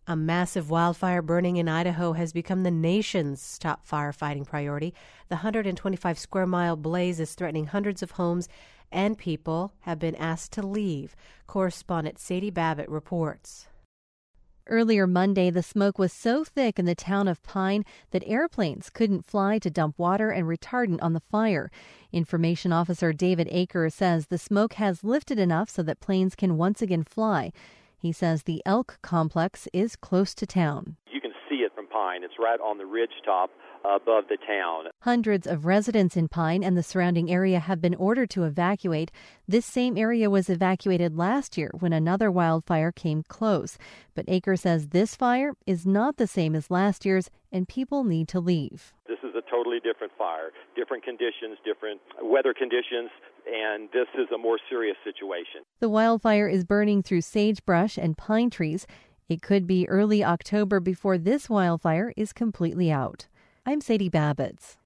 A massive wildfire burning in Idaho has become the nation's top firefighting priority. The 125 square mile blaze is threatening hundreds of homes, and people have been asked to leave. Correspondent Sadie Babbitt reports. Earlier Monday, the smoke was so thick in the town of Pine that airplanes couldn't fly to dump water and retardant on the fire. Information Officer David Aker says the smoke has lifted enough so that planes can once again fly. He says the Elk complex is close to town. You can see it from Pine. It's right on the ridge top above the town. Hundreds of residents in Pine and the surrounding area have been ordered to evacuate. This same area was evacuated last year when another wildfire came close. But Aker says this fire is not the same as last year's and people need to leave. This is a totally different fire, different conditions, different weather conditions, and this is a more serious situation. The wildfire is burning through sagebrush and pine trees. It could be early October before this wildfire is completely out. I'm Sadie Babbitt.